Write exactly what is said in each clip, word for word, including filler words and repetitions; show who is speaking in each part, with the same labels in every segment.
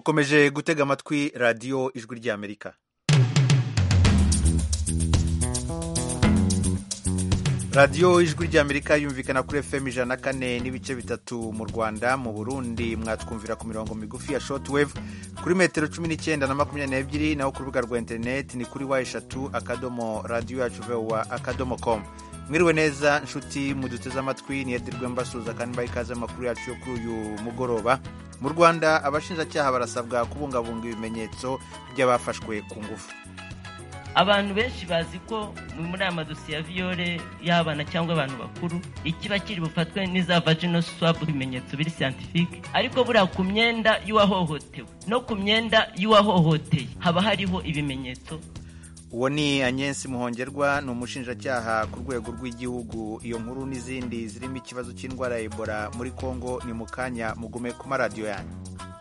Speaker 1: mukomeje gutega amatwi radiyo ijwi ry'Amerika. radiyo ijwi ry'Amerika yumvikana kuri F M ijana na kane n'ibice bitatu mu Rwanda. Mu Burundi mwatwumvira ku mirongo migufi ya shortwave kuri metero cumi n'icyenda na makumyabiri n'ebyiri, naho ku rubuga rwa interineti ni kuri wa eshatu akadomo radiyo yacu vowa akadomo com. Mwiriwe neza nshuti muduteze amatwi, ni Edirwe mbasuza kandi mbaye ikaze amakuru yacu yo kuri uyu mugoroba. Mu Rwanda abashinjacyaha barasabwa kubungabunga ibimenyetso by'abafashwe ku ngufu.
Speaker 2: Abantu benshi bazi ko muri aya madosiye ya viole y'abana cyangwa abantu bakuru ikiba kiri bufatwe n'iza vaginal swab, ibimenyetso biri scientifique, ariko buriya ku myenda y'uwahohotewe no ku myenda y'uwahohoteye haba hariho ibimenyetso.
Speaker 1: Uwo ni Agnes Muhongerwa, ni umushinjacyaha ku rwego rw'igihugu. Iyo nkuru n'izindi zirimo ikibazo cy'indwara ya Ebola muri Kongo ni mu kanya, mugume ku maradiyo yanyu.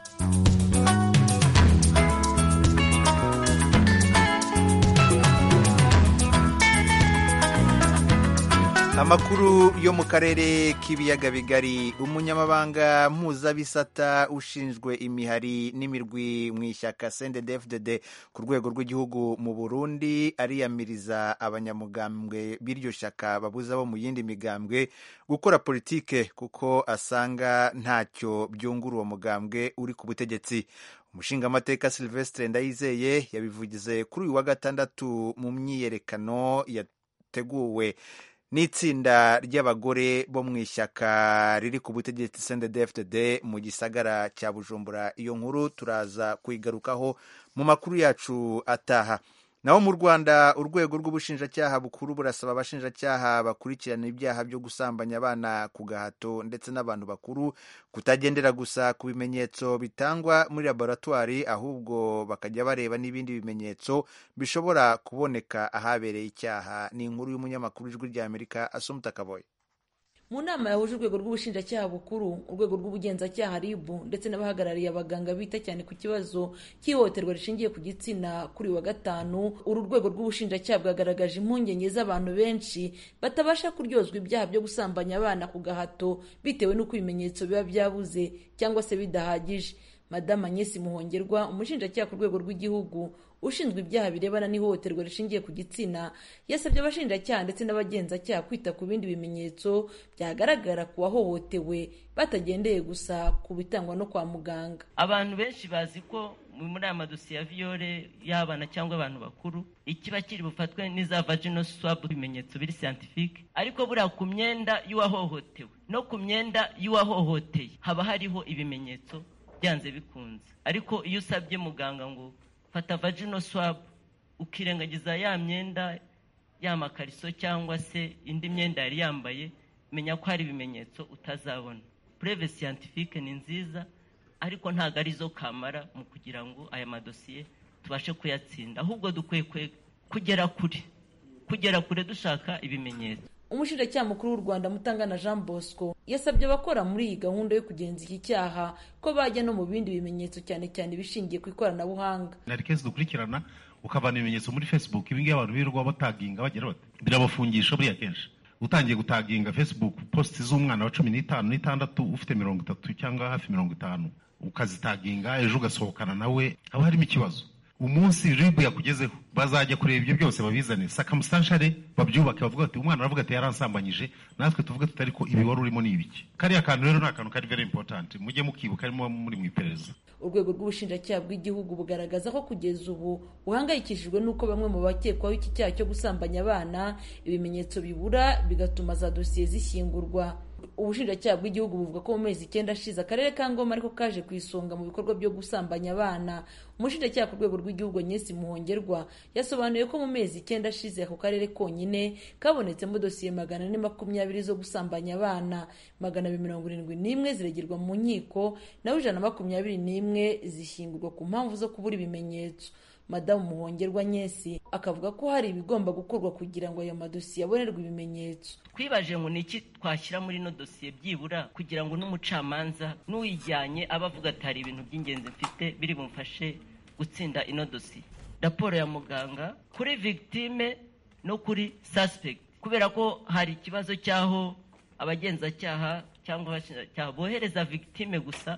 Speaker 1: Amakuru yo mu karere k'ibiyaga bigari. Umunyamabanga mpuzabisata ushinzwe imihari n'imirwi mu ishyaka C N D D F D D ku rwego rw'igihugu mu Burundi ariyamiriza abanyamugambwe b'iryo shyaka babuza bo mu yindi migambwe gukora politike kuko asanga ntacyo byungura uwo mugambwe uri ku butegetsi. Umushingamateka Sylvestre Ndayizeye yabivugize kuri uyu wa gatandatu mu myiyerekano yateguwe n'itsinda ry'abagore bo mu ishyaka riri ku butegetsi C N D D F D D mu gisagara cya Bujumbura. Iyo nkuru turaza kuyigarukaho mu makuru yacu ataha. Naho mu Rwanda urwego rw'ubushinjacyaha bukuru burasaba abashinjacyaha bakurikirana ibyaha byo gusambanya abana ku gahato ndetse n'abantu bakuru kutagendera gusa ku bimenyetso bitangwa muri laboratwari, ahubwo bakajya bareba n'ibindi bimenyetso bishobora kuboneka ahabereye icyaha. Ni inkuru y'umunyamakuru w'Ijwi ry'Amerika Assumpta Kaboyi.
Speaker 3: Mu nama yahuje urwego rw'ubushinjacyaha bukuru, urwego rw'ubugenzacyaha R I B ndetse n'abahagarariye abaganga bita cyane ku kibazo cy'ihohoterwa rishingiye ku gitsina kuri wa gatanu, uru rwego rw'ubushinjacyaha bwagaragaje impungenge z'abantu benshi batabasha kuryozwa ibyaha byo gusambanya abana ku gahato bitewe n'uko ibimenyetso biba byabuze cyangwa se bidahagije. Madame Agnes Muhongerwa, umushinjacyaha ku rwego rw'igihugu ushinzwe ibyaha birebana n'ihohoterwa rishingiye ku gitsina, yasabye abashinjacyaha ndetse n'abagenzacyaha kwita ku bindi bimenyetso byagaragara ku wahohotewe batagendeye gusa ku bitangwa no kwa muganga.
Speaker 2: Abantu benshi bazi ko muri aya madosiye ya viole y'abana cyangwa abantu bakuru ikiba kiri bufatwe n'iza vaginal swab, ibimenyetso biri scientifique, ariko buriya ku myenda y'uwahohotewe no ku myenda y'uwahohoteye haba hariho ibimenyetso byanze bikunze. Ariko iyo usabye muganga ngo fata vaginal swab ukirengagiza ya myenda y'amakariso cyangwa se indi myenda yari yambaye, menya ko hari ibimenyetso utazabona. Preuve scientifique ni nziza, ariko ntago ari zo kamara mu kugira ngo aya madosiye tubashe kuyatsinda, ahubwo dukwiye kugera kure kugera kure dushaka ibimenyetso.
Speaker 3: Umushinjacyaha mukuru w'u Rwanda Mutangana Jean Bosco yasabye abakora muri iyi gahunda yo kugenza iki cyaha ko bajya no mu bindi bimenyetso cyane cyane bishingiye ku ikoranabuhanga.
Speaker 4: Nari kesi dukurikirana ukavana ibimenyetso muri Facebook, ibingiye abantu birirwa bataginga bagira bati birabafungisha buriya kenshi. Utangiye gutaginga Facebook post z'umwana wa cumi n'itanu n'itandatu ufite mirongo itatu cyangwa hafi mirongo itanu ukazitaginga, ejo ugasohokana nawe, haba harimo ikibazo. Umunsi R I B yakugezeho bazajya kureba ibyo byose babizane circumstantially babyubake, bavuga ati umwana aravuga ati yaransambanyije, natwe tuvuga tutari ko ibi wari urimo n'ibiki. Kariya kantu rero ni akantu kari very important, mujye mukibuka arimo muri mu iperereza.
Speaker 3: Urwego rw'ubushinjacyaha bw'igihugu bugaragaza ko kugeza ubu buhangayikishijwe n'uko bamwe mu bakekwaho iki cyaha cyo gusambanya abana ibimenyetso bibura bigatuma za dosiye zishyingurwa. Ubushinjacyaha bw'igihugu buvuga ko mu mezi icyenda ashize akarere ka Ngoma ariko kaje ku isonga mu bikorwa byo gusambanya abana. Umushinjacyaha ku rwego rw'igihugu Agnes Muhongerwa yasobanuye ko mu mezi icyenda ashize ako karere konyine kabonetsemo dosiye magana ane makumyabiri zo gusambanya abana, magana abiri mirongo irindwi n'imwe ziregerwa mu nkiko, naho ijana na makumyabiri n'imwe zishyingurwa ku mpamvu zo kubura ibimenyetso. Madamu Muhongerwa Nyesi akavuga ko hari ibigomba gukorwa kugira ngo ayo madosiye abonerwe ibimenyetso.
Speaker 2: Twibaje ngo niki twashyira muri no dosiye byibura kugira ngo n'umucamanza n'uyijyanye abavuga ati hari ibintu by'ingenzi mfite biri bumfashe gutsinda ino dosiye. Raporo ya muganga kuri victime no kuri suspect, kubera ko hari ikibazo cyaho abagenzacyaha cyangwa abashinjacyaha bohereza victime gusa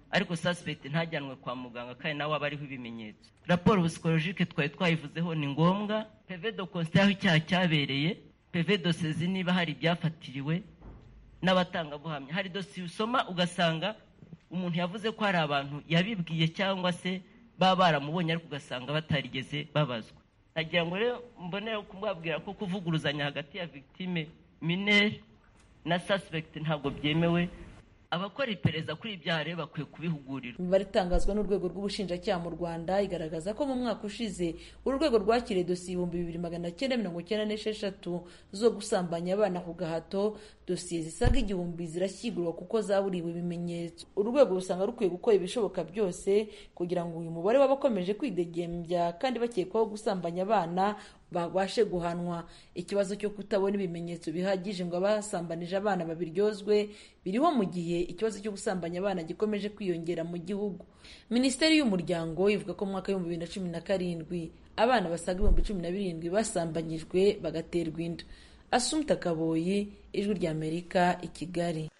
Speaker 2: ariko suspect ntajyanwe kwa muganga kandi nawe aba ariho ibimenyetso. Raporo psychologique twari twayivuzeho ni ngombwa, P V de constat aho icyaha cyabereye, P V de saisie niba hari ibyafatiriwe n'abatangabuhamya. Hari dosiye usoma ugasanga umuntu yavuze ko hari abantu yabibwiye cyangwa se baba baramubonye ariko ugasanga batarigeze babazwa. Nagira ngo rero mbonere kumubwira ko kuvuguruzanya hagati ya victime minere na suspect ntabwo byemewe. Abakora iperereza kuri ibyaha rero bakwiye kubihugurirwa.
Speaker 3: Imibare itangazwa n'urwego rw'ubushinjacyaha mu Rwanda igaragaza ko mu mwaka ushize urwego rwakiriye dosiye ibihumbi bibiri magana cyenda mirongo icyenda n'esheshatu zo gusambanya abana ku gahato. Dosiye zisaga igihumbi zirashyigurwa kuko zaburiwe ibimenyetso. Urwego rusanga rukwiye gukora ibishoboka byose kugira ngo uyu mubare w'abakomeje kwidegembya kandi bakekwaho gusambanya abana babashe guhanwa. Ikibazo cyo kutabona ibimenyetso bihagije ngo abasambanije abana babiryozwe biriho mu gihe ikibazo cyo gusambanya abana gikomeje kwiyongera mu gihugu. Minisiteri y'Umuryango ivuga ko mu mwaka w'ibihumbi bibiri na cumi na karindwi abana basaga ibihumbi cumi na birindwi basambanyijwe bagaterwa inda. Assumpta Kaboyi, Ijwi ry'Amerika, i Kigali.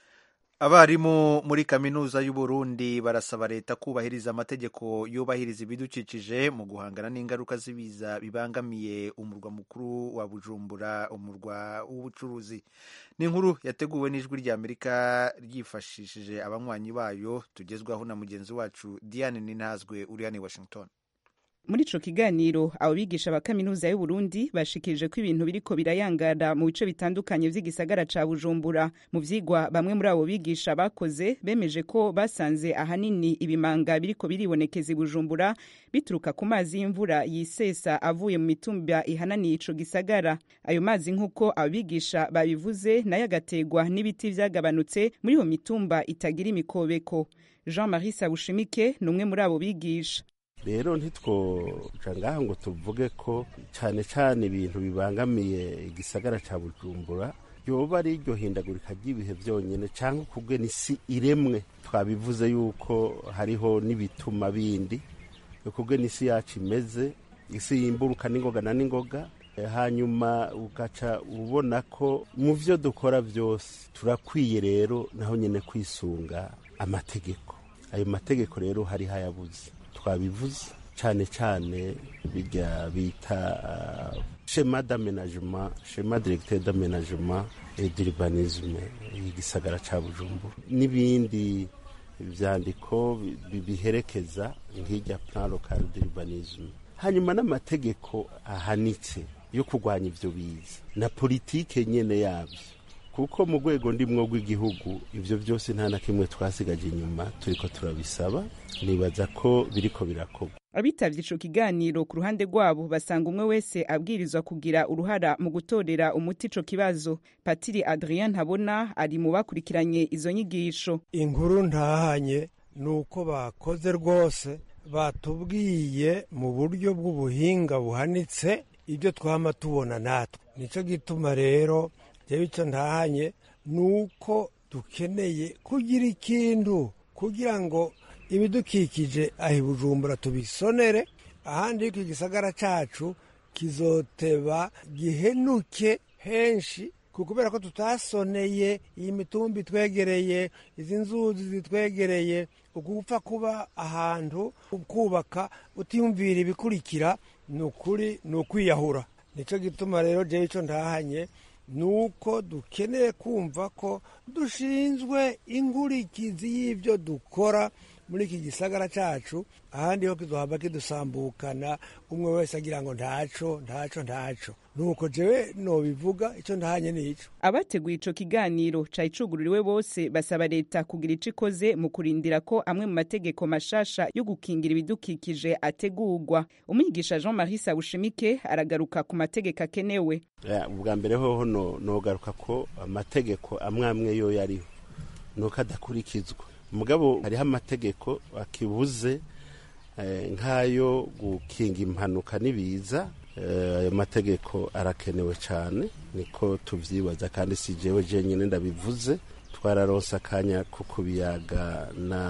Speaker 1: Abarimu muri kaminuza y'u Burundi barasaba leta kubahiriza amategeko yubahiriza ibidukikije mu guhangana n'ingaruka z'ibiza bibangamiye umurwa mukuru wa Bujumbura, umurwa w'ubucuruzi. Ni inkuru yateguwe n'Ijwi ry'Amerika ryifashishije abanywanyi bayo, tugezwaho na mugenzi wacu Diane Ninazwe uri hano i Washington.
Speaker 5: Muri ico kiganiro abo bigisha ba kaminuza y'u Burundi bashikirije ko ibintu biriko birayangara mu bice bitandukanye vy'igisagara ca Bujumbura. Mu vyigwa bamwe muri abo bigisha bakoze bemeje ko basanze ahanini ibimanga biriko biribonekeza i Bujumbura bituruka ku mazi y'imvura yisesa avuye mu mitumba ihananiye ico gisagara. Ayo mazi nk'uko abigisha babivuze nayo agategwa n'ibiti vyagabanutse muri iyo mitumba itagira imikobeko. Jean-Marie Sabushimike ni umwe muri abo bigisha.
Speaker 6: Rero ntitwoja ngaha ngo tuvuge ko cyane cyane ibintu bibangamiye igisagara ca Bujumbura yoba ari iryo hindagurika ry'ibihe byonyene cyangwa kubwe n'isi iremwe. Twabivuze yuko hariho n'ibituma bindi kubwe n'isi yacu imeze, isi yimburuka n'ingoga na n'ingoga. Hanyuma ugaca ubona ko mu vyo dukora byose turakwiye rero naho nyene kwisunga amategeko. Ayo mategeko rero hari hayabuze. Twabivuze cyane cyane bijya bita uh, schéma d'aménagement, schéma directeur d'aménagement et d'urbanisme igisagara ca Bujumbura n'ibindi vyandiko bibiherekeza nk'ijya plan local d'urbanisme. Hanyuma n'amategeko ahanitse yo kurwanya ivyo biza na politike nyene yabyo, kuko mu rwego ndimwo rw'igihugu ivyo byose nta na kimwe twasigaje inyuma, turiko turabisaba. Nibaza ko biriko birakorwa.
Speaker 5: Abitavye ico kiganiro ku ruhande rwabo basanga umwe wese abwirizwa kugira uruhara mu gutorera umuti ico kibazo. Patiri Adrien Ntabona ari mu bakurikiranye izo nyigisho.
Speaker 7: Inkuru ntahanye nuko bakoze rwose, batubwiye mu buryo bw'ubuhinga buhanitse ibyo twama tubona natwe. Nico gituma rero jewe ico ntahanye nuko dukeneye kugira ikintu kugira ngo ibidukikije ahi Bujumbura tubisonere, ahandi yuko igisagara cacu kizoteba gihenuke henshi, kubera ko tutasoneye iyi mitumba itwegereye, izi nzuzi zitwegereye. Ugupfa kuba ahantu ukubaka utiyumvira ibikurikira nukuri nukwiyahura. Nico gituma rero jewe ico ndahanye nuko dukeneye kumva ko dushinzwe inkurikizi y'ivyo dukora muri iki gisagara cacu, ahandi ho kizohava kidusambukana umwe wese agira ngo ntaco ntaco ntaco. Nuko jewe nobivuga ico ndahanye nico.
Speaker 5: Abateguye ico kiganiro cari cugururiwe bose basaba leta kugira ico ikoze mu kurindira ko amwe mu mategeko mashasha yo gukingira ibidukikije ategurwa. Umwigisha Jean-Marie Sabushimike aragaruka ku mategeko akenewe.
Speaker 6: Ubwa mbere hoho no nogaruka ko amategeko amwe amwe yo yariho nuko adakurikizwa. Mugabo hariho amategeko akibuze eh, nk'ayo gukinga impanuka n'ibiza. Ayo eh, mategeko arakenewe cyane, niko tuvyibaza, kandi si jewe jenyine ndabivuze. Twararonse akanya ko kubiyaga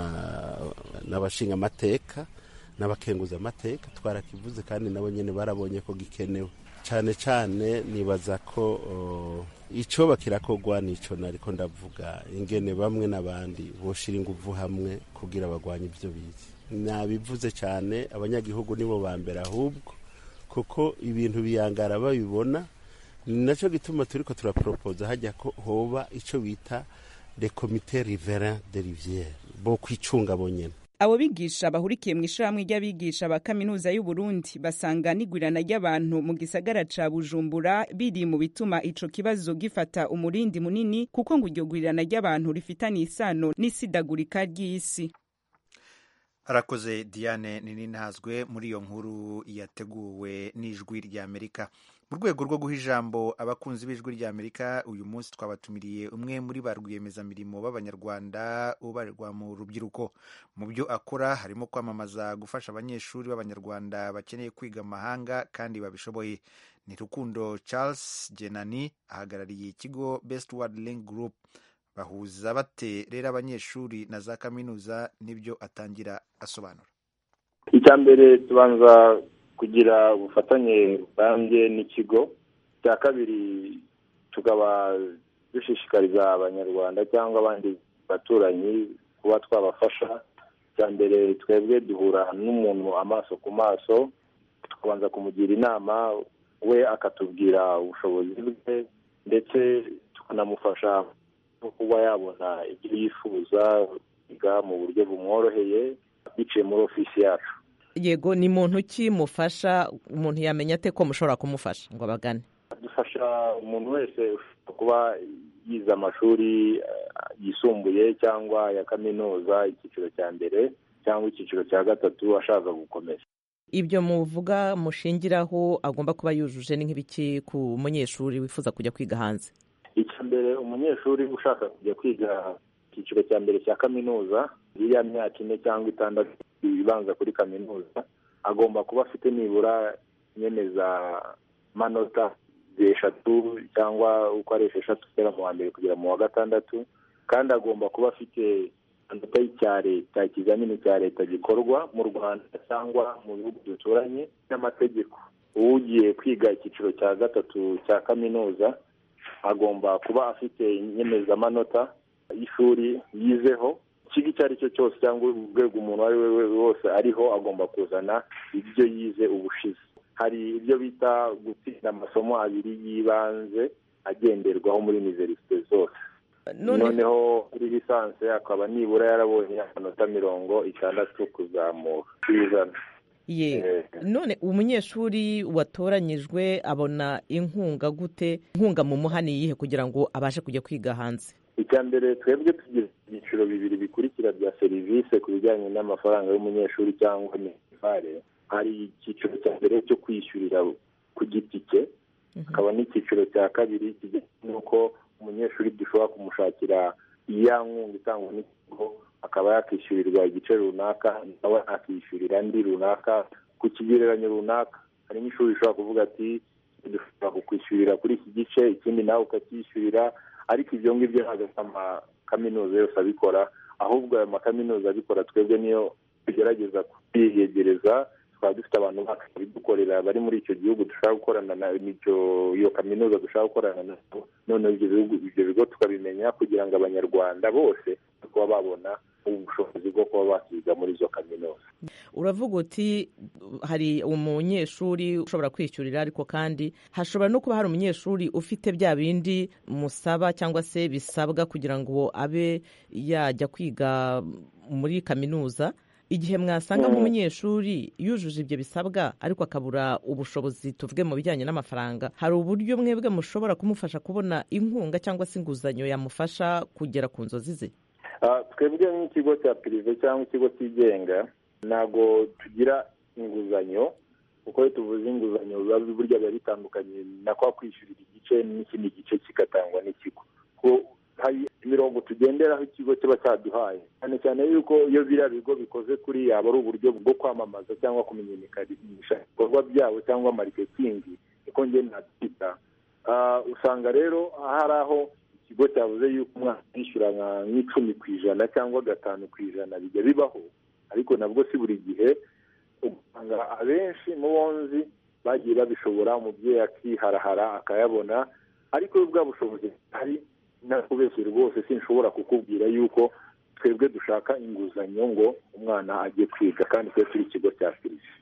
Speaker 6: n'abashinga amateka n'abakenguza amateka, twarakivuze kandi nabo nyene barabonye ko gikenewe cyane cyane. Nibaza ko oh, ico bakirakogwa nico nariko ndavuga ingene bamwe n'abandi boshira inguvu hamwe kugira bagwanye ivyo bizi. Nabivuze cyane abanyagihugu nibo bambera ahubwo kuko ibintu biyangara babibona, naco gituma turiko turapropose hajya ko hoba ico bita les comités riverains de rivière bo kwicunga bonyene.
Speaker 5: Abo bigisha bahurikiye mu ishyirahamwe ry'abigisha ba kaminuza y'u Burundi basanga n'igwirana ry'abantu mu gisagara ca Bujumbura biri mu bituma ico kibazo gifata umurindi munini, kuko ngo iryo gwirana ry'abantu rifitanye isano n'isidagurika ry'isi.
Speaker 1: Arakoze Diane Nininazwe muri iyo nkuru yateguwe n'Ijwi ry'Amerika. Mu rwego rwo guha ijambo abakunzi b'Ijwi ry'Amerika, uyu munsi twabatumiriye umwe muri ba rwiyemezamirimo b'Abanyarwanda ubarirwa mu rubyiruko. Mu byo akora harimo kwamamaza gufasha abanyeshuri b'Abanyarwanda bakeneye kwiga amahanga kandi babishoboye. Ni Rukundo Charles Genani ahagarariye ikigo Best World Link Group. Bahuza bate rero abanyeshuri na za kaminuza, n'ibyo atangira asobanura.
Speaker 8: Icya mbere tubanza kugira ubufatanye burambye n'ikigo. Cya kabiri tukaba dushishikariza Abanyarwanda cyangwa abandi baturanyi kuba twabafasha. Cya mbere twebwe duhura n'umuntu amaso ku maso, tukabanza kumugira inama, we akatubwira ubushobozi bwe, ndetse tukanamufasha kuba yabona ibyo yifuza biga mu buryo bumworoheye biciye muri ofisi yacu.
Speaker 9: Yego, ni muntu ki mufasha? Umuntu yamenya ate ko mushobora kumufasha ngo abagane?
Speaker 8: Dufasha umuntu wese kuba yize amashuri yisumbuye cyangwa ya kaminuza, icyiciro cya mbere cyangwa icyiciro cya gatatu ashaka gukomeza.
Speaker 9: Ibyo muvuga mushingiraho agomba kuba yujuje ni nk'ibiki ku munyeshuri wifuza kujya kwiga hanze?
Speaker 8: Icya mbere, umunyeshuri ushaka kujya kwiga icyiciro cya mbere cya kaminuza, iriya myaka ine cyangwa itandatu ibanza kuri kaminuza, agomba kuba afite nibura nyemeza manota eshatu cyangwa uko ari esheshatu kugera mu wa mbere kugera mu wa gatandatu, kandi agomba kuba afite amanota y'icya leta, ikizamini cya leta gikorwa mu Rwanda cyangwa mu bihugu duturanye n'amategeko. Ugiye kwiga icyiciro cya gatatu cya kaminuza agomba kuba afite inyemezamanota y'ishuri yizeho, ikigo icyo ari cyo cyose cyangwa urwego umuntu ari we wose ariho agomba kuzana ibyo yize ubushize. Hari ibyo bita gutsinda amasomo abiri y'ibanze agenderwaho muri universite zose. Noneho kuri lisansi akaba nibura yarabonye amanota mirongo itandatu kuzamura kw'ijana.
Speaker 9: Ye, none umunyeshuri watoranyijwe abona inkunga gute? Inkunga mu muhani yihe kugira ngo abashe kujya kwiga hanze?
Speaker 8: Icya mbere, twebwe tugira ibyiciro bibiri bikurikira bya serivisi ku bijyanye n'amafaranga y'umunyeshuri cyangwa minerivare. Hari icyiciro cya mbere cyo kwishyurira ku giti cye, hakaba n'icyiciro cya kabiri kijyanye n'uko umunyeshuri dushobora kumushakira iya nkunga itangwa n'ikigo, akaba yakishyurirwa igice runaka, nawe akishyurira andi runaka ku kigereranyo runaka. Hari n'ishuri rishobora kuvuga ati dushobora kukwishyurira kuri iki gice, ikindi nawe ukacyishyurira, ariko ibyo ngibyo ntabwo amakaminuza yose abikora, ahubwo ayo makaminuza abikora twebwe niyo tugerageza kubiyegereza. Twaba dufite abantu babidukorera bari muri icyo gihugu dushaka gukorana na nicyo iyo kaminuza dushaka gukorana nabo, noneho ibyo bihugu ibyo bigo tukabimenya kugira ngo Abanyarwanda bose kuba babona ubushobozi bwo kuba bakiga muri izo kaminuza.
Speaker 9: Uravuga uti hari umunyeshuri ushobora kwishyurira, ariko kandi hashobora no kuba hari umunyeshuri ufite bya bindi musaba cyangwa se bisabwa kugira ngo abe yajya kwiga muri kaminuza. Igihe mwasanga nk'umunyeshuri yujuje ibyo bisabwa ariko akabura ubushobozi, tuvuge mu bijyanye n'amafaranga, hari uburyo mwebwe mushobora kumufasha kubona inkunga cyangwa se inguzanyo yamufasha kugera ku nzozi ze?
Speaker 8: Twebwe nk'ikigo cya pirive cyangwa ikigo cyigenga ntabwo tugira inguzanyo, kuko iyo tuvuze inguzanyo burya biba bitandukanye na kwa kwishyurira igice n'ikindi gice kigatangwa n'ikigo. Hari imirongo tugenderaho ikigo kiba cyaduhaye, cyane cyane yuko iyo biriya bigo bikoze kuri yaba ari uburyo bwo kwamamaza cyangwa kumenyekanisha ibikorwa byabo cyangwa mariketingi, niko njye nabyita. Usanga rero hari aho ikigo cyavuze yuko umwana yishyura nk'icumi ku ijana cyangwa gatanu ku ijana, bijya bibaho, ariko nabwo si buri gihe. Usanga abenshi mu bonzi bagiye babishobora, umubyeyi akiharahara akayabona, ariko bwa bushobozi hari nakubeshye rwose sinshobora kukubwira yuko twebwe dushaka inguzanyo ngo umwana ajye kwiga kandi twe turi ikigo cya serivisi.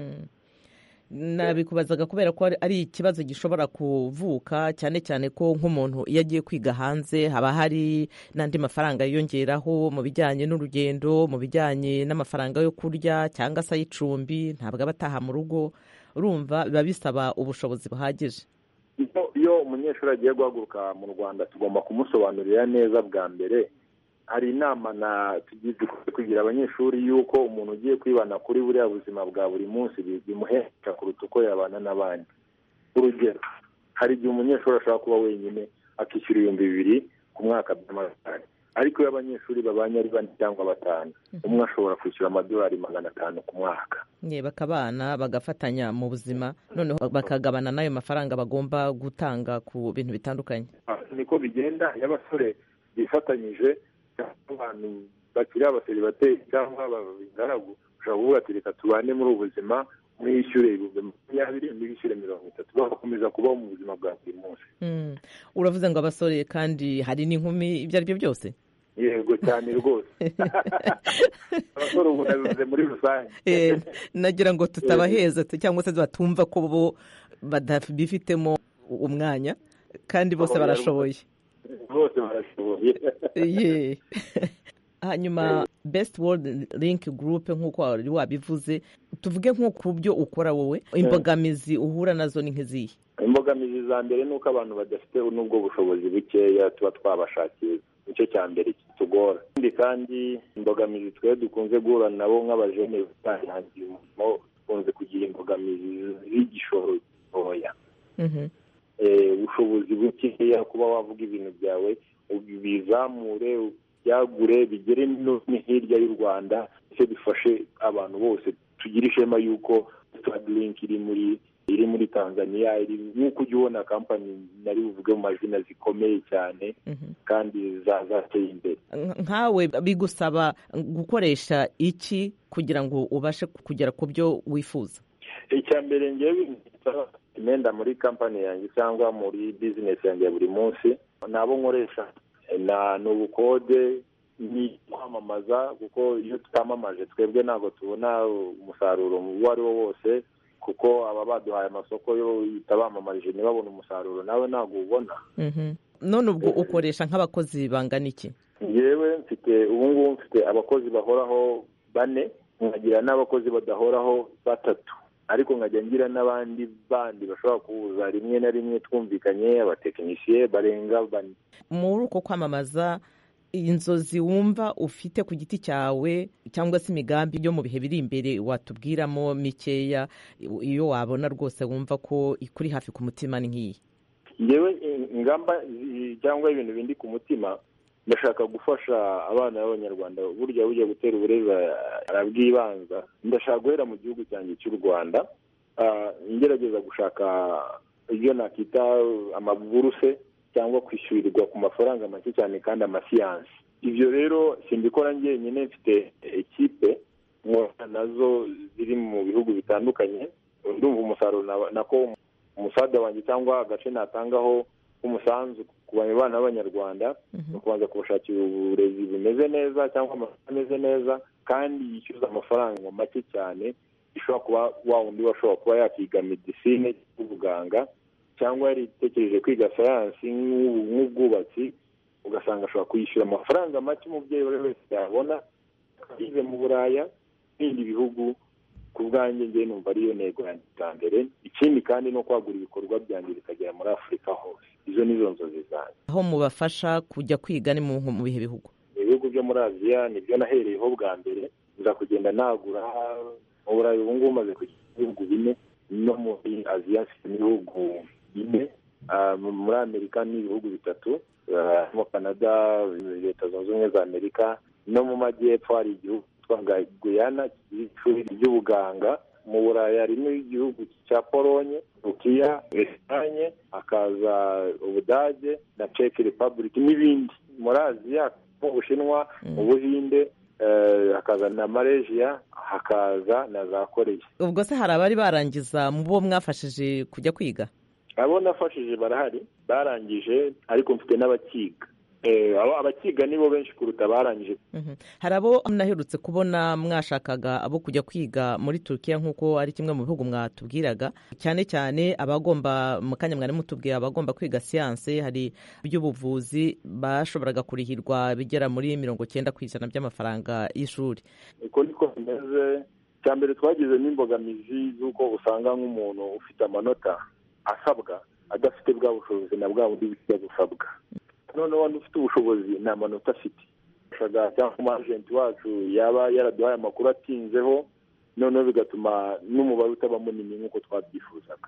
Speaker 9: nabikubazaga kubera ko ari ikibazo gishobora kuvuka cyane cyane ko nk'umuntu iyo agiye kwiga hanze haba hari n'andi mafaranga yiyongeraho mu bijyanye n'urugendo, mu bijyanye n'amafaranga yo kurya cyangwa se ay'icumbi, ntabwo aba ataha mu rugo, urumva biba bisaba ubushobozi buhagije.
Speaker 8: Iyo umunyeshuri agiye guhaguruka mu Rwanda tugomba kumusobanurira neza bwa mbere. Hari inama na tugiye kugira abanyeshuri yuko umuntu ugiye kwibana kuri buriya buzima bwa buri munsi bimuhesha kuruta uko yabana n'abandi. Urugero, hari igihe umunyeshuri ashobora kuba wenyine akishyura ibihumbi bibiri ku mwaka by'amadolari, ariko iyo abanyeshuri babanye ari bane cyangwa batanu umwe ashobora kwishyura amadolari magana atanu ku mwaka.
Speaker 9: Bakabana bagafatanya mu buzima, noneho bakagabana n'ayo mafaranga bagomba gutanga ku bintu bitandukanye.
Speaker 8: Niko bigenda iyo abasore bifatanyije abantu bakiri abaseribateri cyangwa abagaragu ushobora kuvuga ati reka tubane muri ubu buzima, mwishyure ibihumbi makumyabiri mwishyure mirongo itatu bagakomeza kubaho mu buzima bwa buri munsi.
Speaker 9: Uravuze ngo abasore kandi hari n'inkumi ibyo ari byo byose?
Speaker 8: Yego cyane rwose. Abasore ubu nabivuze muri rusange.
Speaker 9: Nagira ngo tutabaheza cyangwa se batumva ko bo badafitemo umwanya kandi bose barashoboye.
Speaker 8: Bose barashoboye.
Speaker 9: Hanyuma Best World Link Group nk'uko wari wabivuze, tuvuge nko ku byo ukora wowe, imbogamizi uhura nazo ni nk'izihe?
Speaker 8: Imbogamizi za mbere ni uko abantu badafite n'ubwo bushobozi bukeya tuba twabashakiye, nicyo cya mbere kitugora. Kandi imbogamizi twe dukunze guhura nabo nk'abajene batangiye umurimo dukunze kugira imbogamizi z'igishoro gitoya. Ubushobozi bukeya kuba wavuga ibintu byawe bizamure byagure bigere no hirya y'u Rwanda, icyo bifashe abantu bose tugira ishema yuko Starlink iri muri iri muri Tanzania, iri nk'uko ujya ubona kampani nari buvuge mu mazina zikomeye cyane kandi zateye imbere.
Speaker 9: Nkawe bigusaba gukoresha iki kugira ngo ubashe kugera ku byo wifuza?
Speaker 8: Icya mbere ngewe imenda muri kampani yanjye cyangwa muri bizinesi yanjye ya buri munsi nabo nkoresha na n'ubukode ni kwamamaza, kuko iyo tutamamaje twebwe ntabwo tubona umusaruro uwo ari wo wose, kuko aba baduhaye amasoko yo itabamamarije ntibabone umusaruro nawe ntabwo ubona.
Speaker 9: None ubwo ukoresha nk'abakozi bangana iki?
Speaker 8: Yewe mfite ubu ngubu mfite abakozi bahoraho bane, nkagira n'abakozi badahoraho batatu, ariko nkajya ngira n'abandi bandi bashobora kuza rimwe na rimwe twumvikanye, abatekinisiye barenga bane.
Speaker 9: Muri uko kwamamaza, inzozi wumva ufite ku giti cyawe cyangwa se imigambi yo mu bihe biri imbere watubwiramo mikeya, iyo wabona rwose wumva ko ikuri hafi ku mutima ni nk'iyi?
Speaker 8: Yewe ingamba cyangwa ibintu bindi ku mutima, ndashaka gufasha abana b'Abanyarwanda. Burya bujya gutera uburezi arabwibanza, ndashaka guhera mu gihugu cyanjye cy'u Rwanda, ngerageza gushaka ibyo nakita amaburuse cyangwa kwishyurirwa ku mafaranga make cyane kandi amasiyansi. Ibyo rero simbikora njyenyine, mfite ekipe nazo ziri mu bihugu bitandukanye. Ndumva umusaruro nako umusada wanjye cyangwa agace natangaho umusanzu ku bana b'Abanyarwanda no kubanza kubashakira uburezi bumeze neza cyangwa amafaranga ameze neza kandi yishyuza amafaranga make cyane, ishobora kuba wa wundi washobora kuba yakiga medicine y'ubuganga cyangwa yaritekereje kwiga sayansi nk'ubwubatsi, ugasanga ashobora kwishyura amafaranga make umubyeyi buri wese yabona yize mu Buraya n'ibindi bihugu. Ku bwanjye njye numva ariyo ntego yanjye bwa mbere. Ikindi kandi no kwagura ibikorwa byanjye bikagera muri Afurika hose. Izo nizo nzozi zanjye.
Speaker 9: Aho mubafasha kujya kwiga ni mu bihe bihugu?
Speaker 8: Ibihugu byo muri Aziya nibyo nahereyeho bwa mbere, nza kugenda nagura. Mu Burayi ubu ngubu maze kujya ibihugu bine, no muri Aziya mfite ibihugu bine, muri Amerika ni ibihugu bitatu, mu Canada, Leta Zunze Ubumwe za Amerika, no mu Majyepfo hari igihugu twa Guyana ishuri ry'ubuganga. Mu Burayi harimo igihugu cya Polonye, Turukiya, Espagne, hakaza Ubudage na Czech Republic n'ibindi. Muri Aziya mu Bushinwa, mu Buhinde, hakaza na Malaysia, hakaza na za Korea.
Speaker 9: Ubwo se hari abari barangiza mu bo mwafashije kujya kwiga?
Speaker 8: abo nafashije barahari barangije, ariko mfite n'abakiga. abo abakiga nibo benshi kuruta barangije.
Speaker 9: Hari abo naherutse kubona mwashakaga abo kujya kwiga muri Turkiya nk'uko ari kimwe mu bihugu mwatubwiraga, cyane cyane abagomba mu kanya mwari mutubwira abagomba kwiga siyanse, hari by'ubuvuzi bashoboraga kurihirwa bigera muri mirongo cyenda ku ijana by'amafaranga y'ishuri.
Speaker 8: Uko niko bimeze. Cya mbere twagize n'imbogamizi z'uko usanga nk'umuntu ufite amanota asabwa adafite bwa bushobozi na bwa bundi bujya gusabwa. Noneho wandi ufite ubushobozi nta manota afite, cyangwa umajenti wacu yaba yaraduhaye amakuru atinzeho, noneho bigatuma n'umubare utaba munini nk'uko twabyifuzaga.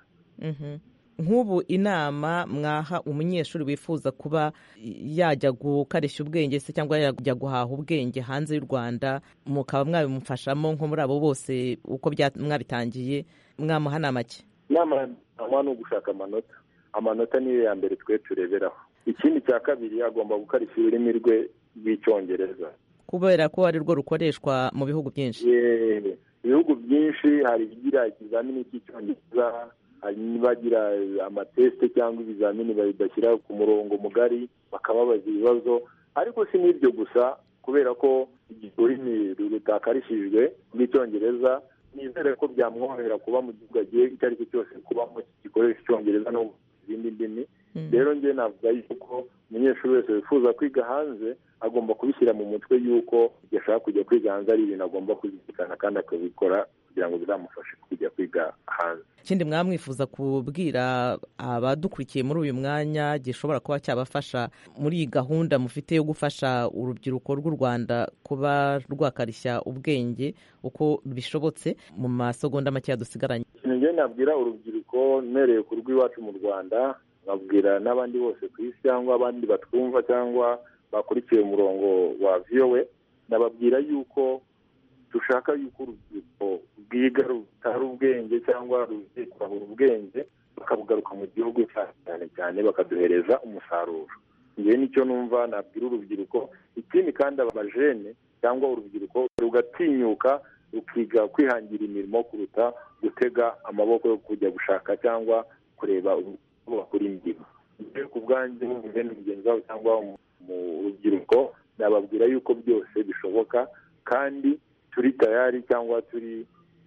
Speaker 9: Nk'ubu inama mwaha umunyeshuri wifuza kuba yajya gukarishya ubwenge se cyangwa yajya guhaha ubwenge hanze y'u Rwanda, mukaba mwabimufashamo nko muri abo bose uko mwabitangiye, mwamuha nama ki?
Speaker 8: Inama ni ugushaka amanota. Amanota niyo ya mbere twe tureberaho. Ikindi cya kabiri agomba gukarishya ururimi rwe rw'icyongereza,
Speaker 9: kubera ko ari rwo rukoreshwa mu bihugu byinshi.
Speaker 8: Ibihugu byinshi hari ibigira ikizamini cy'icyongereza, hari n'abagira amatesite cyangwa ibizamini babidashyira ku murongo mugari bakababaza ibibazo. Ariko si n'ibyo gusa, kubera ko ururimi rutakarishijwe rw'icyongereza, nizere ko byamworohera kuba mu gihugu agiye icyo ari cyo cyose kubamo gikoresha icyongereza no izindi ndimi. Rero njye navuga yuko umunyeshuri wese wifuza kwiga hanze agomba kubishyira mu mutwe yuko igihe ashaka kujya kwiga hanze ari ibintu agomba kuzirikana kandi akabikora kugira ngo bizamufashe kujya kwiga hanze.
Speaker 9: Ikindi mwamwifuza kubwira abadukurikiye muri uyu mwanya gishobora kuba cyabafasha muri iyi gahunda mufite yo gufasha urubyiruko rw'u Rwanda kuba rwakarishya ubwenge uko bishobotse, mu masegonda make dusigaranye?
Speaker 8: Njye nabwira urubyiruko mpereye ku rw'iwacu mu Rwanda, nkabwira n'abandi bose ku isi cyangwa abandi batwumva cyangwa bakurikiye umurongo wa V O A, nababwira yuko dushaka yuko urubyiruko rwiga rutari ubwenge cyangwa rugiye kurahura ubwenge bakabugaruka mu gihugu cyane cyane bakaduhereza umusaruro. Njyewe nicyo numva nabwira urubyiruko. Ikindi kandi abajene cyangwa urubyiruko rugatinyuka rukiga kwihangira imirimo kuruta gutega amaboko yo kujya gushaka cyangwa kureba bakora imirimo. Ku bwanjye mugenzi wabo cyangwa mu rubyiruko nababwira yuko byose bishoboka kandi turi tayari cyangwa turi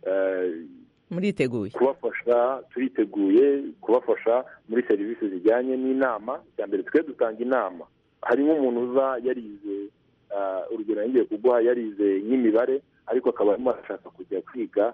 Speaker 9: muriteguye
Speaker 8: kubafasha, turiteguye kubafasha muri serivisi zijyanye n'inama. Cya mbere twe dutanga inama. Harimo umuntu uza yarize, urugero ngiye kuguha, yarize nk'imibare ariko akaba arimo ashaka kujya kwiga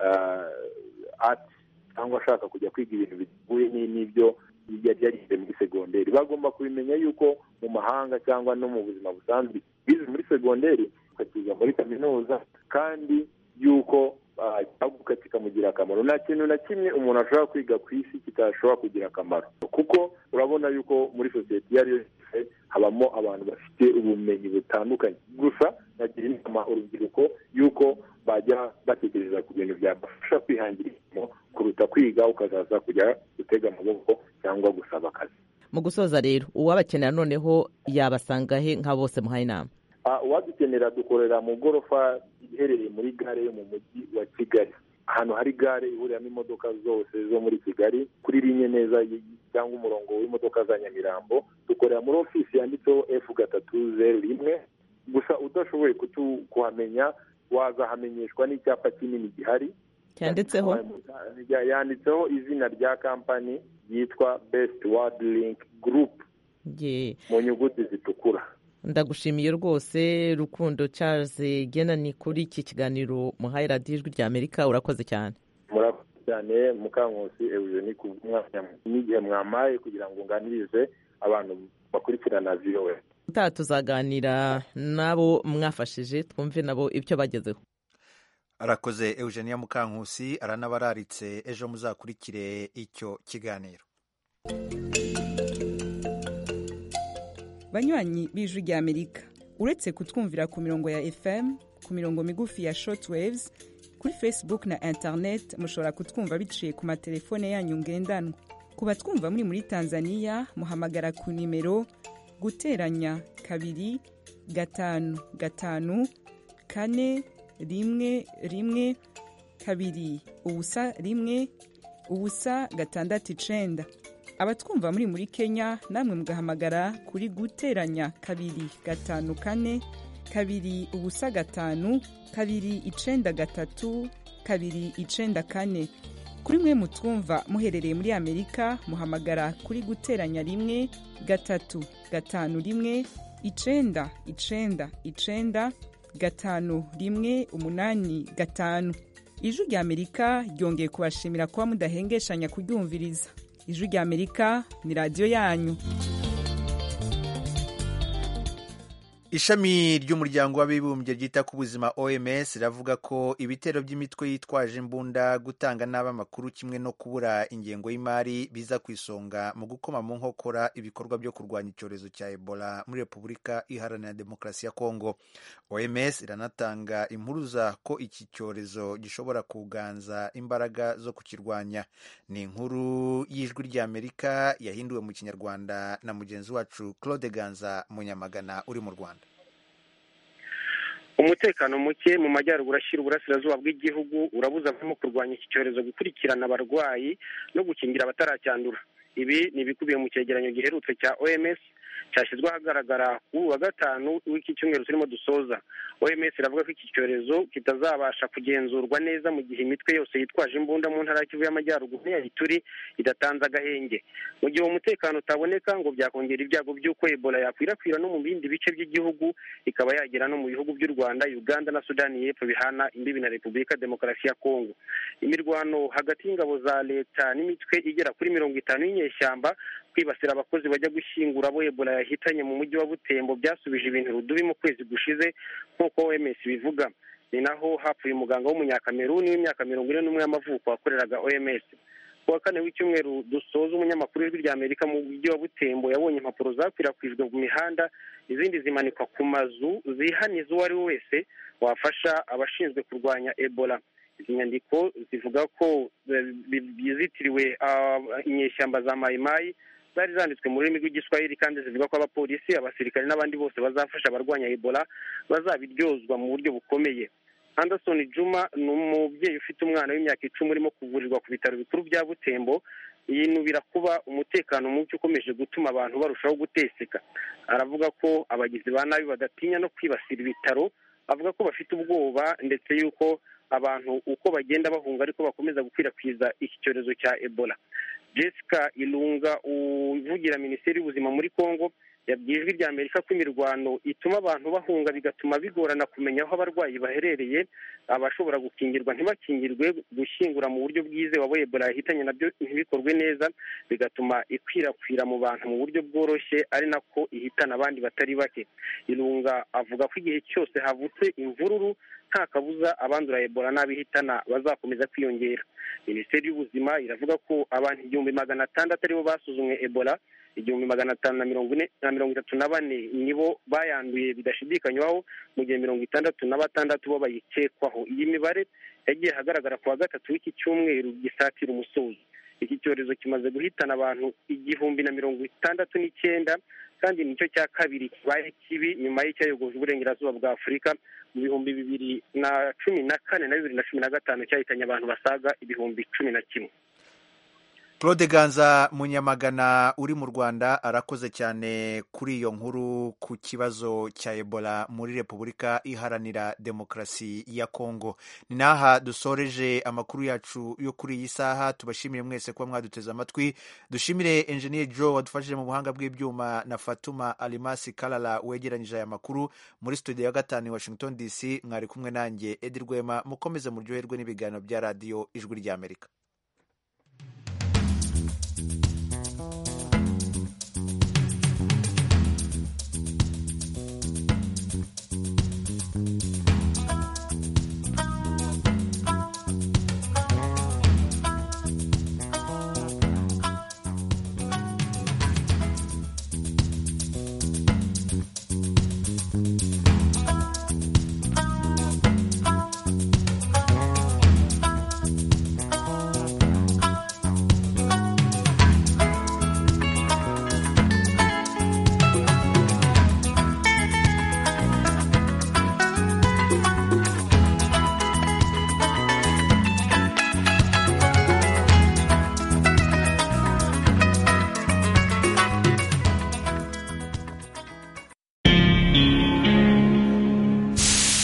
Speaker 8: ati cyangwa ashaka kujya kwiga ibintu bihuye n'ibyo yari yarize muri segonderi. Bagomba kubimenya yuko mu mahanga cyangwa no mu buzima busanzwe bize muri segonderi ukakiga muri kaminuza, kandi yuko cyaguka kikamugira akamaro. Nta kintu na kimwe umuntu ashobora kwiga ku isi kitashobora kugira akamaro, kuko urabona yuko muri sosiyete iyo ari yo yose habamo abantu bafite ubumenyi butandukanye. Gusa nagira inama urubyiruko yuko bajya batekereza ku bintu byabafasha kwihangira imirimo kuruta kwiga ukazaza kujya gutega amaboko cyangwa gusaba akazi.
Speaker 9: Mu gusoza rero, uwabakenera noneho yabasanga he nka bose muhaye inama?
Speaker 8: Uwadukenera dukorera mu gorofa iherereye muri gare yo mu mujyi wa Kigali, ahantu hari gare ihuriramo imodoka zose zo muri Kigali kuri linye neza cyangwa umurongo w'imodoka za Nyamirambo. Dukorera muri ofisi yanditseho F gatatu zeru rimwe. Gusa udashoboye kuhamenya wazahamenyeshwa n'icyapa kinini gihari
Speaker 9: cyanditseho
Speaker 8: yanditseho izina rya kampani yitwa Best World Link Group mu nyuguti zitukura.
Speaker 9: Ndagushimiye rwose Rukundo Charles Genani kuri iki kiganiro muhaye radiyo Ijwi rya Amerika. Urakoze cyane.
Speaker 8: Murakoze cyane Mukankusi Eugenie ku mwanya n'igihe mwamaye kugira ngo nganirize abantu bakurikirana V O A.
Speaker 9: Utaha tuzaganira nabo mwafashije twumve nabo ibyo bagezeho.
Speaker 1: Arakoze Eugenia Mukankusi, aranabararitse ejo muzakurikire icyo kiganiro.
Speaker 5: Banywanyi b'Ijwi rya Amerika, uretse kutwumvira ku mirongo ya F M, ku mirongo migufi ya shortwaves, kuri Facebook na internet mushobora kutwumva biciye ku matelefone yanyu ngendanwa. Ku batwumva muri muri Tanzania muhamagara ku nimero guteranya kabiri gatanu gatanu kane rimwe rimwe kabiri ubusa rimwe ubusa gatandatu icenda. abatwumva muri muri Kenya namwe mugahamagara kuri guteranya kabiri gatanu kane kabiri ubusa gatanu kabiri icenda gatatu kabiri icenda kane. Kuri mwe mutwumva muherereye muri Amerika muhamagara kuri guteranya rimwe gatatu gatanu rimwe icenda icenda icenda gatanu rimwe umunani gatanu. Ijwi rya Amerika ryongeye kubashimira kuba mudahengeshanya kuryumviriza. Ijwi rya Amerika ni radiyo yanyu.
Speaker 1: Ishami ry'umuryango w'abibumbye ryita ku buzima O M S riravuga ko ibitero by'imitwe yitwaje imbunda, gutanga nabi amakuru kimwe no kubura ingengo y'imari biza ku isonga mu gukoma mu nkokora ibikorwa byo kurwanya icyorezo cya Ebola muri Repubulika Iharanira Demokarasi ya Kongo. O M S iranatanga impuruza ko iki cyorezo gishobora kuganza imbaraga zo kukirwanya. Ni inkuru y'Ijwi ry'Amerika yahinduwe mu Kinyarwanda na mugenzi wacu Claude Ganza Munyamagana uri mu Rwanda.
Speaker 10: Umutekano muke mu majyaruguru ashyira uburasirazuba bw'igihugu urabuza mu kurwanya iki cyorezo gukurikirana abarwayi no gukingira abataracyandura. Ibi ni ibikubiye mu cyegeranyo giherutse cya O M S cyashyizwe ahagaragara kuri wa gatanu w'iki cyumweru turimo dusoza. O M S iravuga ko iki cyorezo kitazabasha kugenzurwa neza mu gihe imitwe yose yitwaje imbunda mu ntara y'Kivu y'Amajyaruguru n'iya Ituri idatanze agahenge. Mu gihe umutekano utaboneka ngo byakongera ibyago by'uko Ebola yakwirakwira no mu bindi bice by'igihugu, ikaba yagera no mu bihugu by'u Rwanda, Uganda na Sudani y'Epfo bihana imbibi na Repubulika Demokarasi ya Kongo. Imirwano hagati y'ingabo za leta n'imitwe igera kuri mirongo itanu y'inyeshyamba kwibasira abakozi bajya gushyingura abo Ebola yahitanye mu mujyi wa Butembo byasubije ibintu rudubi mu kwezi gushize nk'uko O M S bivuga. Ni naho hapfuye umuganga w'umunyakameruni w'imyaka mirongo ine n'umwe y'amavuko wakoreraga O M S. Ku wa kane w'icyumweru dusoza, umunyamakuru w'Ijwi ry'Amerika mu mujyi wa Butembo yabonye impapuro zakwirakwijwe mu mihanda, izindi zimanikwa ku mazu zihaniza uwo ari we wese wafasha abashinzwe kurwanya Ebola. Izi nyandiko zivuga ko bizitiriwe inyeshyamba za Mai Mai, zari zanditswe mu rurimi rw'igiswahili kandi zivuga ko abapolisi, abasirikare n'abandi bose bazafasha abarwanya Ebola bazabiryozwa mu buryo bukomeye. Anderson Juma ni umubyeyi ufite umwana w'imyaka icumi urimo kuvurirwa ku bitaro bikuru bya Butembo, yinubira kuba umutekano muke ukomeje gutuma abantu barushaho guteseka. Aravuga ko abagizi ba nabi badatinya no kwibasira ibitaro, avuga ko bafite ubwoba ndetse yuko abantu uko bagenda bahunga ariko bakomeza gukwirakwiza iki cyorezo cya Ebola. Jessica Ilunga uvugira Minisiteri y'Ubuzima muri Kongo yabwiye Ijwi ry'Amerika ko imirwano ituma abantu bahunga bigatuma bigorana kumenya aho abarwayi baherereye, abashobora gukingirwa ntibakingirwe, gushyingura mu buryo bwizewe abo Ebola yahitanye nabyo ntibikorwe neza, bigatuma ikwirakwira mu bantu mu buryo bworoshye ari nako ihitana abandi batari bake. Ilunga avuga ko igihe cyose havutse imvururu nta kabuza abandura Ebola n'abihitana bazakomeza kwiyongera. Minisiteri y'Ubuzima iravuga ko abantu igihumbi magana atandatu aribo basuzumwe Ebola, igihumbi magana atanu na mirongo ine na mirongo itatu na bane nibo bayanduye bidashidikanywaho, mu gihe mirongo itandatu na batandatu bo bayikekwaho. Iyi mibare yagiye ahagaragara ku wa gatatu w'iki cyumweru gisatira umusozo. Iki cyorezo kimaze guhitana abantu igihumbi na mirongo itandatu n'icyenda kandi nicyo cya kabiri kibaye kibi nyuma y'icyayogoje uburengerazuba bwa Afurika mu bihumbi bibiri na cumi na kane na bibiri na cumi na gatanu cyahitanye abantu basaga ibihumbi cumi na kimwe.
Speaker 1: Claude Ganza Munyamagana uri mu Rwanda arakoze cyane kuri iyo nkuru ku kibazo cya Ebola muri Repubulika Iharanira Demokarasi ya Kongo. Ni naha dusoreje amakuru yacu yo kuri iyi saha. Tubashimire mwese kuba mwaduteze amatwi. Dushimire Engineer Joe wadufashije mu buhanga bw'ibyuma na Fatuma Alimasi Kalala wegeranyije aya makuru. Muri studio ya gatanu Washington D C mwari kumwe nanjye Edi Rwema. Mukomeze muryoherwe n'ibiganiro bya radio Ijwi ry'Amerika.